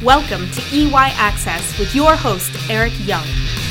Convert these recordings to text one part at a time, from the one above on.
Welcome to EY Access with your host, Eric Young.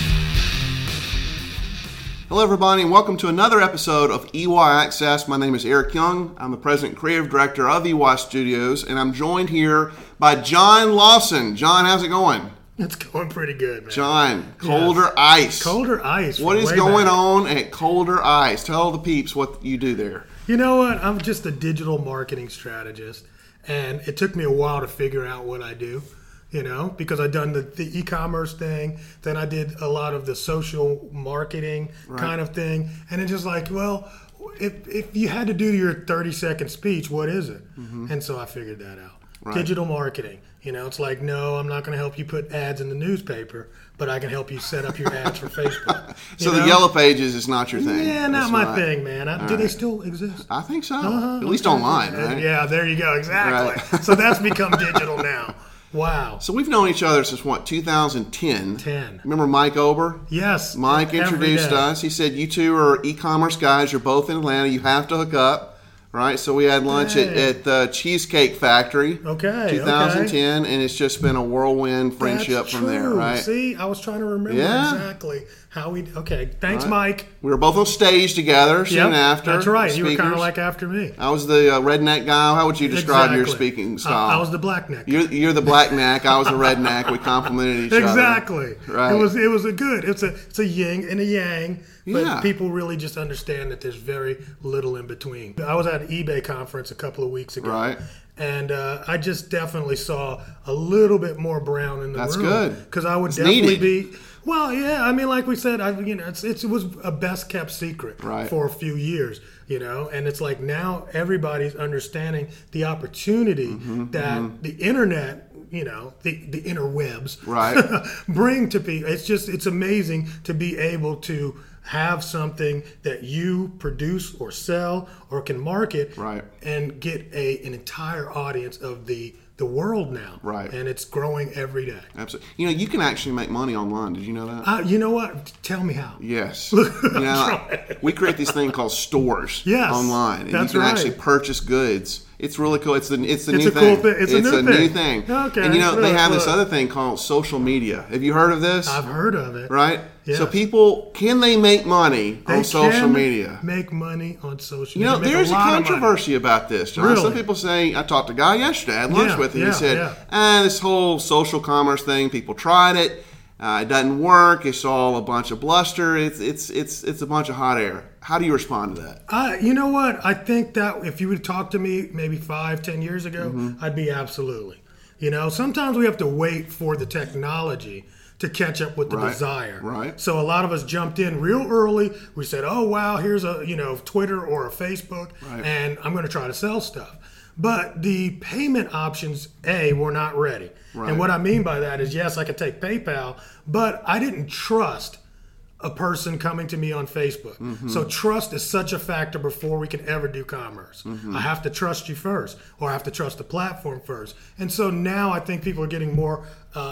Hello, everybody, and welcome to another episode of EY Access. My name is Eric Young. I'm the President and Creative Director of EY Studios, and I'm joined here by John Lawson. John, how's it going? It's going pretty good, man. John, Colder Ice. Colder Ice. What is going on at Colder Ice? Tell the peeps what you do there. You know what? I'm just a digital marketing strategist, and it took me a while to figure out what I do, because I've done the e-commerce thing, then I did a lot of the social marketing kind of thing, and it's just like, well, if you had to do your 30-second speech, what is it? Mm-hmm. And so I figured that out. Right. Digital marketing. It's like, no, I'm not going to help you put ads in the newspaper, but I can help you set up your ads for Facebook. So the Yellow Pages is not your thing. Yeah, not my thing, man. Do they still exist? I think so. At least online, right? Yeah, there you go. Exactly. Right. So that's become digital now. Wow. So we've known each other since, 2010? Remember Mike Ober? Yes. Mike introduced us. He said, you two are e-commerce guys. You're both in Atlanta. You have to hook up. Right, so we had lunch at the Cheesecake Factory, 2010, and it's just been a whirlwind friendship from there, right? See, I was trying to remember exactly how we. Okay, thanks, Mike. We were both on stage together soon after. That's right. Speakers. You were kind of like after me. I was the redneck guy. How would you describe your speaking style? I was the black neck. You're the black neck. I was the redneck. We complimented each other. Exactly. Right. It was a good. It's a yin and a yang. But people really just understand that there's very little in between. I was at an eBay conference a couple of weeks ago. Right. And I just definitely saw a little bit more brown in the room. That's good. Because I would definitely be... Well, yeah, I mean, like we said, it was a best-kept secret for a few years, And it's like now everybody's understanding the opportunity that the internet... the interwebs bring to people. It's amazing to be able to have something that you produce or sell or can market and get an entire audience of the world now. Right. And it's growing every day. Absolutely. You can actually make money online. Did you know that? You know what? Tell me how. Yes. We create this thing called stores online. And that's you can actually purchase goods. It's really cool. It's a new thing. It's a new thing. Okay. And they have this other thing called social media. Have you heard of this? I've heard of it. Right? Yes. So people, can they make money on social media? Make money on social media. There's a controversy about this, John. Really? Some people say, I talked to a guy yesterday, I had lunch with him, he said, this whole social commerce thing, people tried it, it doesn't work, it's all a bunch of bluster, it's a bunch of hot air. How do you respond to that? You know what? I think that if you would talk to me maybe 5-10 years ago, I'd be absolutely. Sometimes we have to wait for the technology to catch up with the desire. Right. So a lot of us jumped in real early. We said, oh, wow, here's a Twitter or a Facebook, and I'm going to try to sell stuff. But the payment options, were not ready. Right. And what I mean by that is, yes, I could take PayPal, but I didn't trust a person coming to me on Facebook. Mm-hmm. So trust is such a factor before we can ever do commerce. Mm-hmm. I have to trust you first, or I have to trust the platform first. And so now I think people are getting more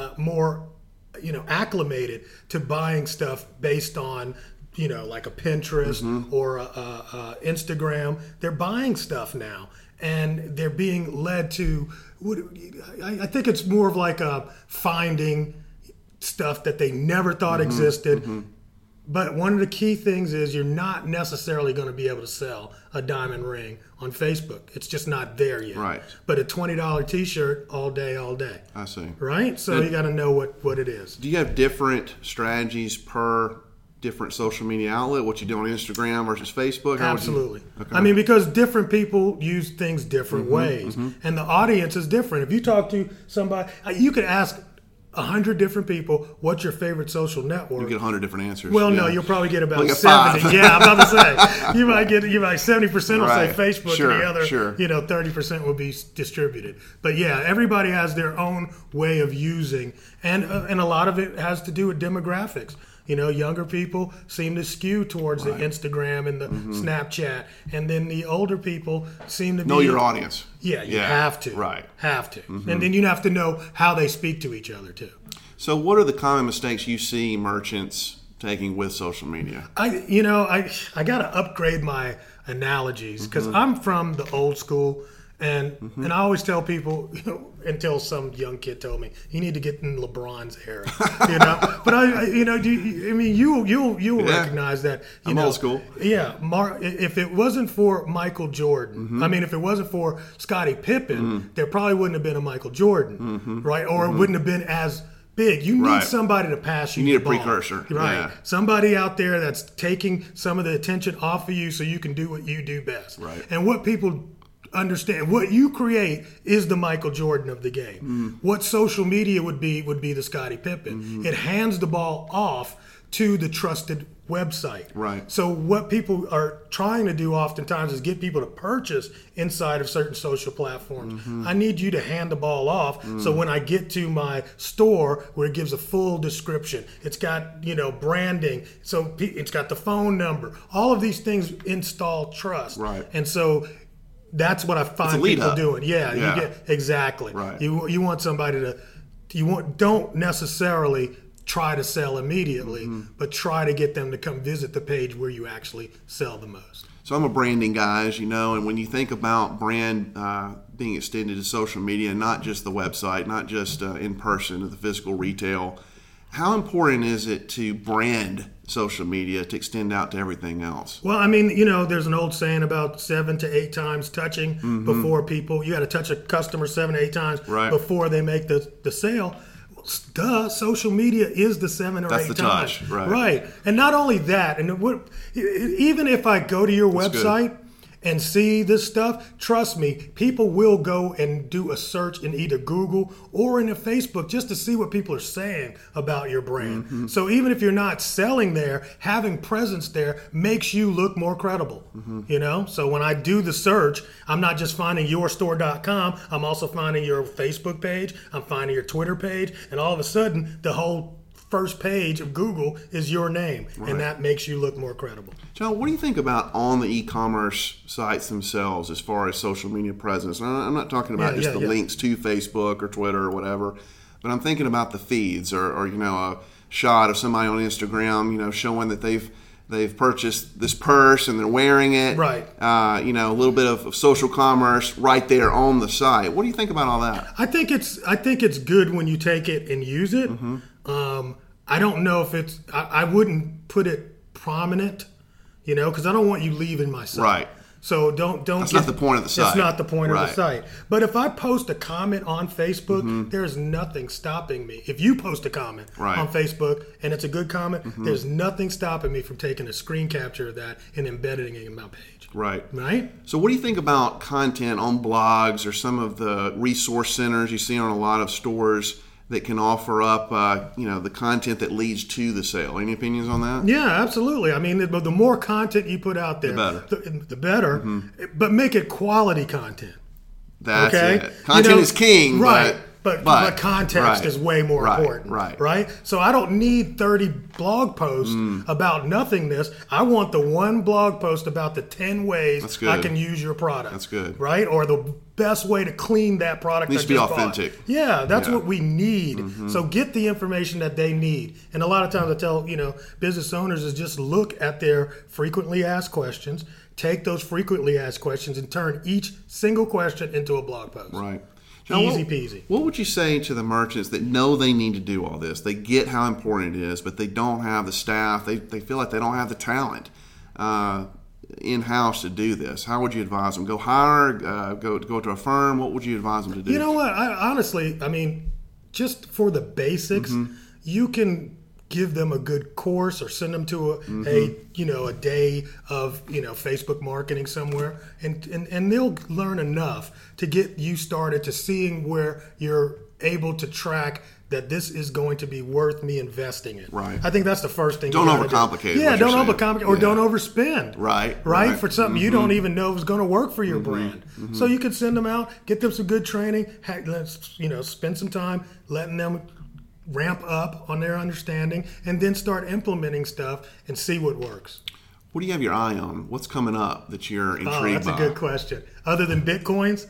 acclimated to buying stuff based on, like a Pinterest or a Instagram. They're buying stuff now, and they're being led to, I think it's more of like a finding stuff that they never thought existed. Mm-hmm. But one of the key things is you're not necessarily going to be able to sell a diamond ring on Facebook. It's just not there yet. Right. But a $20 T-shirt all day. I see. Right? So you got to know what it is. Do you have different strategies per different social media outlet? What you do on Instagram versus Facebook? Absolutely. Okay. I mean, because different people use things different ways. Mm-hmm. And the audience is different. If you talk to somebody, you could ask 100 different people, what's your favorite social network? You get 100 different answers. Well, no, you'll probably get about 70. 5. Yeah, I'm about to say. You might 70% will say Facebook, sure, and the other, sure. 30% will be distributed. But yeah, everybody has their own way of using, and a lot of it has to do with demographics. Younger people seem to skew towards the Instagram and the Snapchat, and then the older people seem to know your audience. Yeah, you have to. Right. Have to. Mm-hmm. And then you have to know how they speak to each other, too. So what are the common mistakes you see merchants taking with social media? I got to upgrade my analogies because I'm from the old school. And and I always tell people, until some young kid told me, you need to get in LeBron's era, But you'll recognize that. I'm old school. Yeah, if it wasn't for Michael Jordan, if it wasn't for Scottie Pippen, there probably wouldn't have been a Michael Jordan, right? Or it wouldn't have been as big. You need somebody to pass you. You need the ball. a precursor, right? Yeah. Somebody out there that's taking some of the attention off of you, so you can do what you do best. Right. And what people understand, what you create is the Michael Jordan of the game. What social media would be the Scottie Pippen. It hands the ball off to the trusted website. Right. So what people are trying to do oftentimes is get people to purchase inside of certain social platforms. I need you to hand the ball off, so when I get to my store where it gives a full description, it's got branding, so it's got the phone number, all of these things install trust. Right. And so that's what I find people doing. Yeah, yeah. You get exactly. Right. You want somebody to don't necessarily try to sell immediately, but try to get them to come visit the page where you actually sell the most. So I'm a branding guy, as you know, and when you think about brand being extended to social media, not just the website, not just in person at the physical retail, how important is it to brand social media to extend out to everything else? Well, there's an old saying about 7 to 8 times touching before people. You got to touch a customer 7 to 8 times before they make the sale. Duh, social media is the 7 or 8 times. That's the touch, right. And not only that, and even if I go to your website and see this stuff, trust me, people will go and do a search in either Google or in a Facebook just to see what people are saying about your brand. So even if you're not selling there, having presence there makes you look more credible. So when I do the search, I'm not just finding yourstore.com, I'm also finding your Facebook page, I'm finding your Twitter page, and all of a sudden the whole first page of Google is your name, and that makes you look more credible. John, what do you think about on the e-commerce sites themselves as far as social media presence? And I'm not talking about just the links to Facebook or Twitter or whatever, but I'm thinking about the feeds or a shot of somebody on Instagram, showing that they've purchased this purse and they're wearing it. Right. A little bit of social commerce right there on the site. What do you think about all that? I think it's good when you take it and use it. I don't know if I wouldn't put it prominent, because I don't want you leaving my site. Right. So don't. That's not the point of the site. It's not the point of the site. But if I post a comment on Facebook, there's nothing stopping me. If you post a comment on Facebook and it's a good comment, there's nothing stopping me from taking a screen capture of that and embedding it in my page. Right. Right? So what do you think about content on blogs or some of the resource centers you see on a lot of stores that can offer up, the content that leads to the sale? Any opinions on that? Yeah, absolutely. The more content you put out there, the better. But make it quality content. That's it. Content is king, right? But context is way more important. Right. So I don't need 30 blog posts about nothingness. I want the one blog post about the 10 ways I can use your product. That's good. Right? Or the best way to clean that product. Needs to be authentic. Yeah, that's what we need. So get the information that they need. And a lot of times I tell, business owners is just look at their frequently asked questions, take those frequently asked questions and turn each single question into a blog post. Right. Easy peasy. What would you say to the merchants that know they need to do all this? They get how important it is, but they don't have the staff. They feel like they don't have the talent in-house to do this. How would you advise them? Go hire, go to a firm? What would you advise them to do? You know what? Honestly, just for the basics, you can give them a good course or send them to a day of Facebook marketing somewhere, and they'll learn enough to get you started to seeing where you're able to track that this is going to be worth me investing in. Right. I think that's the first thing. Don't overcomplicate. Yeah, don't overcomplicate or don't overspend. Right. For something you don't even know is going to work for your brand. So you could send them out, get them some good training. Let's spend some time letting them ramp up on their understanding, and then start implementing stuff and see what works. What do you have your eye on? What's coming up that you're intrigued by? That's a good question. Other than Bitcoins?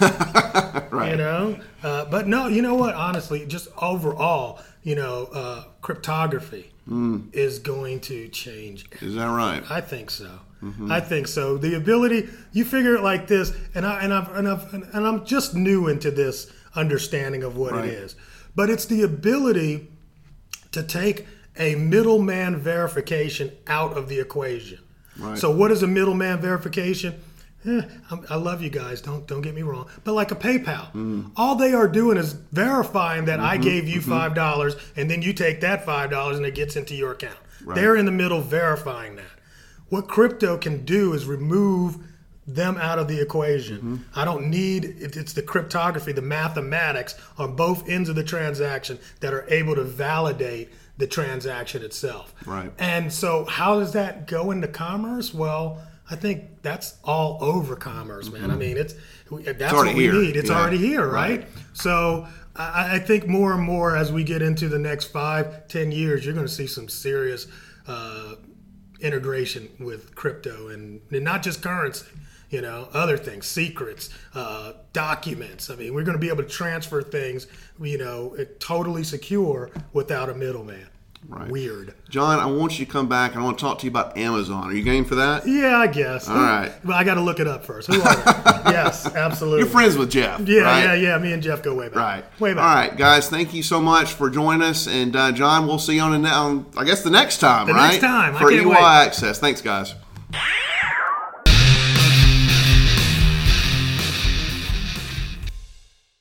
Right. But no, you know what? Honestly, just overall, cryptography is going to change. Is that right? I think so. Mm-hmm. I think so. The ability, you figure it like this, and I'm just new into this understanding of what it is, but it's the ability to take a middleman verification out of the equation. Right. So what is a middleman verification? I love you guys. Don't get me wrong. But like a PayPal, all they are doing is verifying that I gave you $5, and then you take that $5 and it gets into your account. Right. They're in the middle verifying that. What crypto can do is remove them out of the equation. I don't need it's the cryptography, the mathematics on both ends of the transaction that are able to validate the transaction itself. Right. And so how does that go into commerce? Well, I think that's all over commerce, man. I mean, that's what we need. It's already here, right? So I think more and more as we get into the next 5-10 years, you're going to see some serious integration with crypto and not just currency, other things, secrets, documents. I mean, we're going to be able to transfer things, totally secure without a middleman. Right. Weird. John, I want you to come back and I want to talk to you about Amazon. Are you game for that? Yeah, I guess. All right. But I got to look it up first. Who are they? Yes, absolutely. You're friends with Jeff. Yeah, right? yeah. Me and Jeff go way back. Right. Way back. All right, guys, thank you so much for joining us. And John, we'll see you on I guess the next time, next time. For EY Access. Thanks, guys.